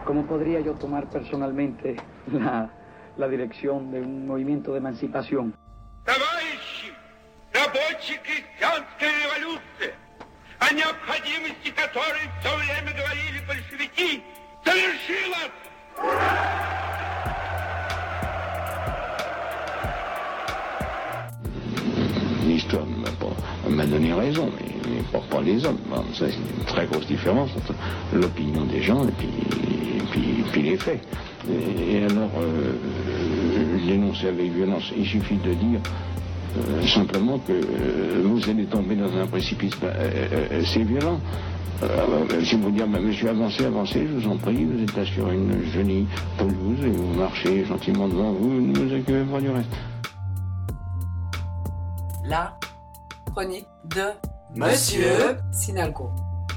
¿Cómo podría yo tomar personalmente la dirección de un movimiento de emancipación? Товарищи, рабочая крестьянская революция, о необходимости которой все время говорили большевики, совершилась! L'histoire m'a donné raison, mais pas les hommes. Bon, ça, c'est une très grosse différence entre l'opinion des gens et puis les faits. Et alors, dénoncer avec violence, il suffit de dire simplement que vous allez tomber dans un précipice. C'est violent. Si vous dites, monsieur, avancez, je vous en prie, vous êtes là sur une jolie pelouse et vous marchez gentiment devant vous, ne vous occupez pas du reste. La chronique de Monsieur Sinalco.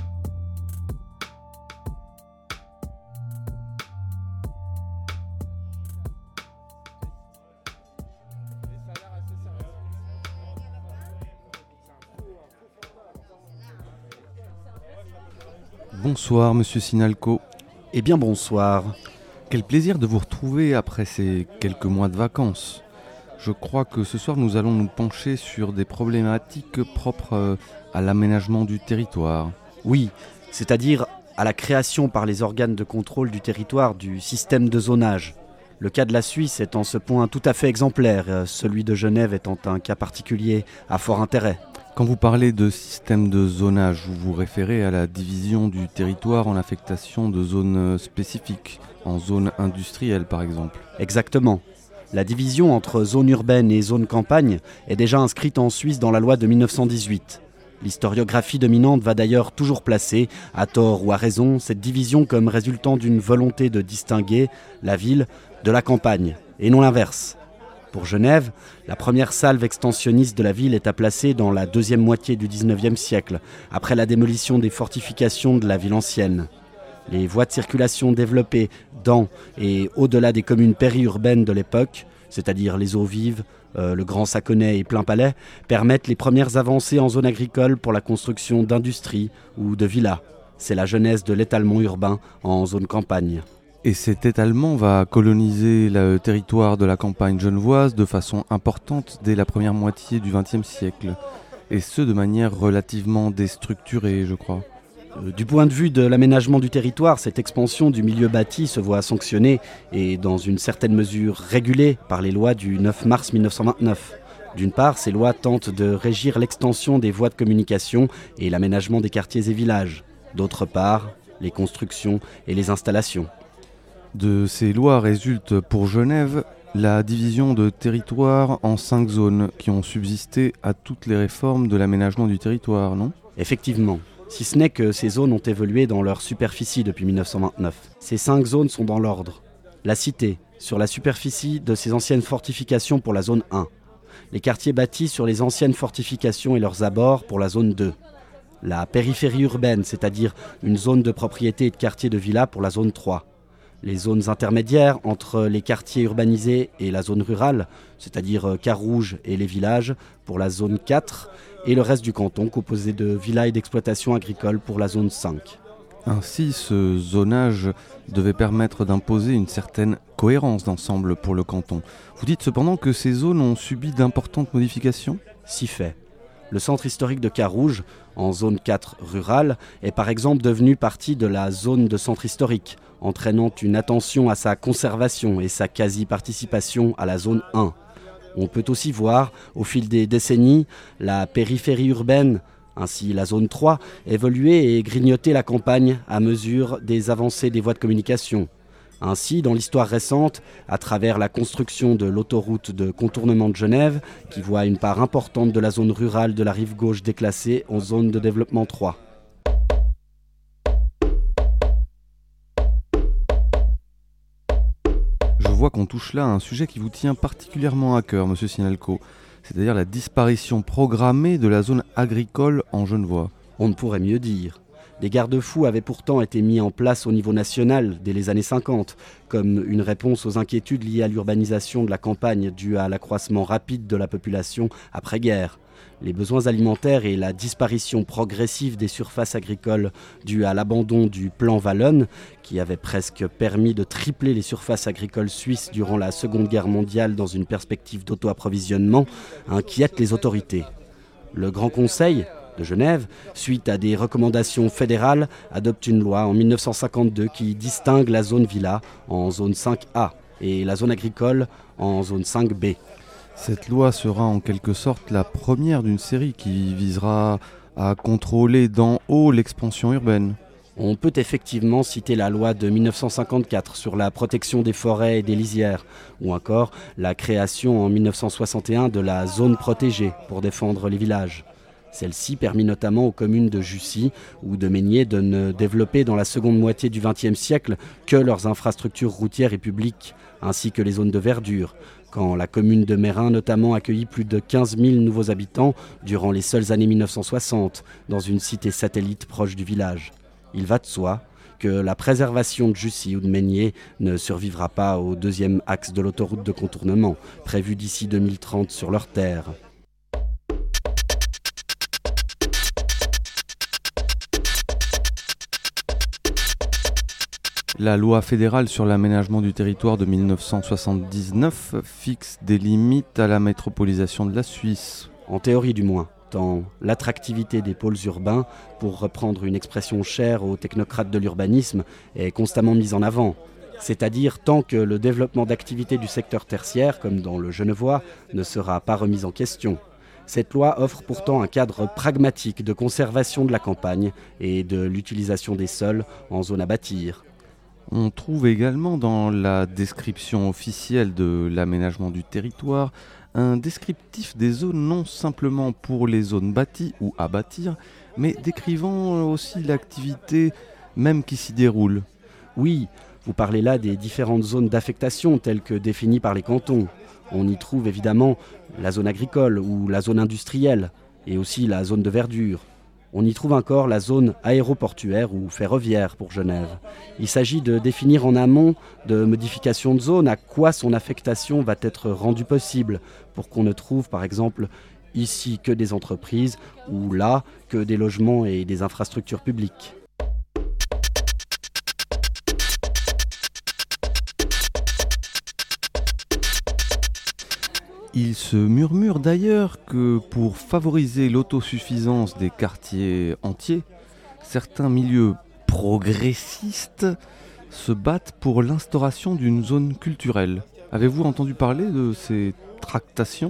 Bonsoir Monsieur Sinalco. Eh bien bonsoir. Quel plaisir de vous retrouver après ces quelques mois de vacances. Je crois que ce soir nous allons nous pencher sur des problématiques propres à l'aménagement du territoire. Oui, c'est-à-dire à la création par les organes de contrôle du territoire du système de zonage. Le cas de la Suisse est en ce point tout à fait exemplaire, celui de Genève étant un cas particulier à fort intérêt. Quand vous parlez de système de zonage, vous vous référez à la division du territoire en affectation de zones spécifiques, en zone industrielle par exemple. Exactement. La division entre zone urbaine et zone campagne est déjà inscrite en Suisse dans la loi de 1918. L'historiographie dominante va d'ailleurs toujours placer, à tort ou à raison, cette division comme résultant d'une volonté de distinguer la ville de la campagne, et non l'inverse. Pour Genève, la première salve extensionniste de la ville est à placer dans la deuxième moitié du XIXe siècle, après la démolition des fortifications de la ville ancienne. Les voies de circulation développées dans et au-delà des communes périurbaines de l'époque, c'est-à-dire les Eaux-Vives, le Grand Saconnet et Plainpalais, permettent les premières avancées en zone agricole pour la construction d'industries ou de villas. C'est la genèse de l'étalement urbain en zone campagne. Et cet étalement va coloniser le territoire de la campagne genevoise de façon importante dès la première moitié du XXe siècle, et ce de manière relativement déstructurée, je crois. Du point de vue de l'aménagement du territoire, cette expansion du milieu bâti se voit sanctionnée et dans une certaine mesure régulée par les lois du 9 mars 1929. D'une part, ces lois tentent de régir l'extension des voies de communication et l'aménagement des quartiers et villages. D'autre part, les constructions et les installations. De ces lois résulte pour Genève la division de territoire en 5 zones qui ont subsisté à toutes les réformes de l'aménagement du territoire, non ? Effectivement. Si ce n'est que ces zones ont évolué dans leur superficie depuis 1929. Ces 5 zones sont dans l'ordre. La cité, sur la superficie de ses anciennes fortifications pour la zone 1. Les quartiers bâtis sur les anciennes fortifications et leurs abords pour la zone 2. La périphérie urbaine, c'est-à-dire une zone de propriété et de quartier de villa pour la zone 3. Les zones intermédiaires entre les quartiers urbanisés et la zone rurale, c'est-à-dire Carouge et les villages pour la zone 4, et le reste du canton composé de villas et d'exploitations agricoles pour la zone 5. Ainsi, ce zonage devait permettre d'imposer une certaine cohérence d'ensemble pour le canton. Vous dites cependant que ces zones ont subi d'importantes modifications ? Si fait. Le centre historique de Carouge, en zone 4 rurale, est par exemple devenu partie de la zone de centre historique, entraînant une attention à sa conservation et sa quasi-participation à la zone 1. On peut aussi voir, au fil des décennies, la périphérie urbaine, ainsi la zone 3, évoluer et grignoter la campagne à mesure des avancées des voies de communication. Ainsi, dans l'histoire récente, à travers la construction de l'autoroute de contournement de Genève, qui voit une part importante de la zone rurale de la rive gauche déclassée en zone de développement 3. Je vois qu'on touche là à un sujet qui vous tient particulièrement à cœur, Monsieur Sinalco, c'est-à-dire la disparition programmée de la zone agricole en Genevois. On ne pourrait mieux dire. Des garde-fous avaient pourtant été mis en place au niveau national dès les années 50, comme une réponse aux inquiétudes liées à l'urbanisation de la campagne due à l'accroissement rapide de la population après-guerre. Les besoins alimentaires et la disparition progressive des surfaces agricoles due à l'abandon du plan Wallonne, qui avait presque permis de tripler les surfaces agricoles suisses durant la Seconde Guerre mondiale dans une perspective d'auto-approvisionnement, inquiètent les autorités. Le Grand Conseil de Genève, suite à des recommandations fédérales, adopte une loi en 1952 qui distingue la zone villa en zone 5A et la zone agricole en zone 5B. Cette loi sera en quelque sorte la première d'une série qui visera à contrôler d'en haut l'expansion urbaine. On peut effectivement citer la loi de 1954 sur la protection des forêts et des lisières, ou encore la création en 1961 de la zone protégée pour défendre les villages. Celle-ci permit notamment aux communes de Jussy ou de Meigné de ne développer dans la seconde moitié du XXe siècle que leurs infrastructures routières et publiques, ainsi que les zones de verdure, quand la commune de Meyrin notamment accueillit plus de 15 000 nouveaux habitants durant les seules années 1960, dans une cité satellite proche du village. Il va de soi que la préservation de Jussy ou de Meigné ne survivra pas au deuxième axe de l'autoroute de contournement, prévu d'ici 2030 sur leurs terres. La loi fédérale sur l'aménagement du territoire de 1979 fixe des limites à la métropolisation de la Suisse. En théorie du moins, tant l'attractivité des pôles urbains, pour reprendre une expression chère aux technocrates de l'urbanisme, est constamment mise en avant. C'est-à-dire tant que le développement d'activités du secteur tertiaire, comme dans le Genevois, ne sera pas remis en question. Cette loi offre pourtant un cadre pragmatique de conservation de la campagne et de l'utilisation des sols en zone à bâtir. On trouve également dans la description officielle de l'aménagement du territoire un descriptif des zones non simplement pour les zones bâties ou à bâtir, mais décrivant aussi l'activité même qui s'y déroule. Oui, vous parlez là des différentes zones d'affectation telles que définies par les cantons. On y trouve évidemment la zone agricole ou la zone industrielle et aussi la zone de verdure. On y trouve encore la zone aéroportuaire ou ferroviaire pour Genève. Il s'agit de définir en amont de modifications de zone à quoi son affectation va être rendue possible pour qu'on ne trouve par exemple ici que des entreprises ou là que des logements et des infrastructures publiques. Il se murmure d'ailleurs que pour favoriser l'autosuffisance des quartiers entiers, certains milieux progressistes se battent pour l'instauration d'une zone culturelle. Avez-vous entendu parler de ces tractations ?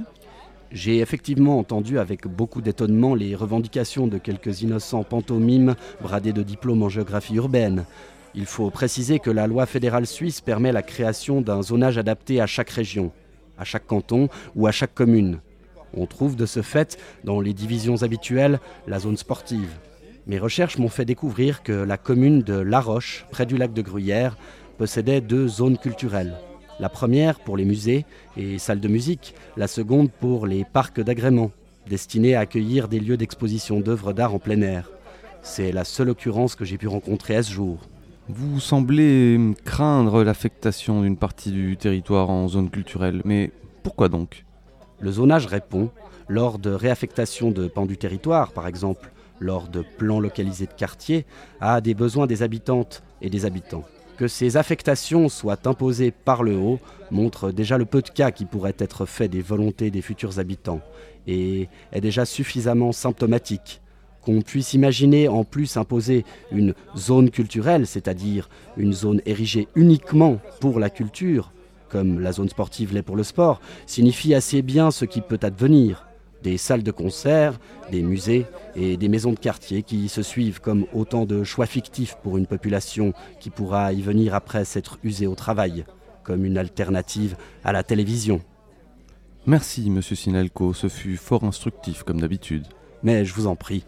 J'ai effectivement entendu avec beaucoup d'étonnement les revendications de quelques innocents pantomimes bradés de diplômes en géographie urbaine. Il faut préciser que la loi fédérale suisse permet la création d'un zonage adapté à chaque région, à chaque canton ou à chaque commune. On trouve de ce fait, dans les divisions habituelles, la zone sportive. Mes recherches m'ont fait découvrir que la commune de La Roche, près du lac de Gruyère, possédait 2 zones culturelles. La première pour les musées et salles de musique, la seconde pour les parcs d'agrément, destinés à accueillir des lieux d'exposition d'œuvres d'art en plein air. C'est la seule occurrence que j'ai pu rencontrer à ce jour. Vous semblez craindre l'affectation d'une partie du territoire en zone culturelle, mais pourquoi donc ? Le zonage répond, lors de réaffectation de pans du territoire, par exemple, lors de plans localisés de quartier, à des besoins des habitantes et des habitants. Que ces affectations soient imposées par le haut montre déjà le peu de cas qui pourrait être fait des volontés des futurs habitants et est déjà suffisamment symptomatique. Qu'on puisse imaginer en plus imposer une zone culturelle, c'est-à-dire une zone érigée uniquement pour la culture, comme la zone sportive l'est pour le sport, signifie assez bien ce qui peut advenir. Des salles de concert, des musées et des maisons de quartier qui se suivent comme autant de choix fictifs pour une population qui pourra y venir après s'être usée au travail, comme une alternative à la télévision. Merci, monsieur Sinalco, ce fut fort instructif comme d'habitude. Mais je vous en prie.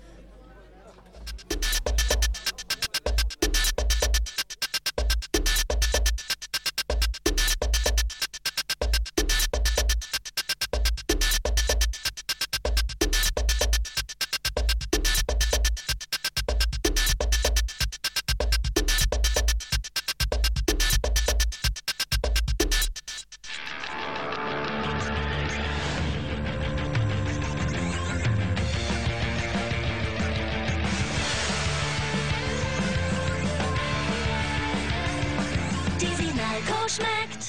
Mikko schmeckt.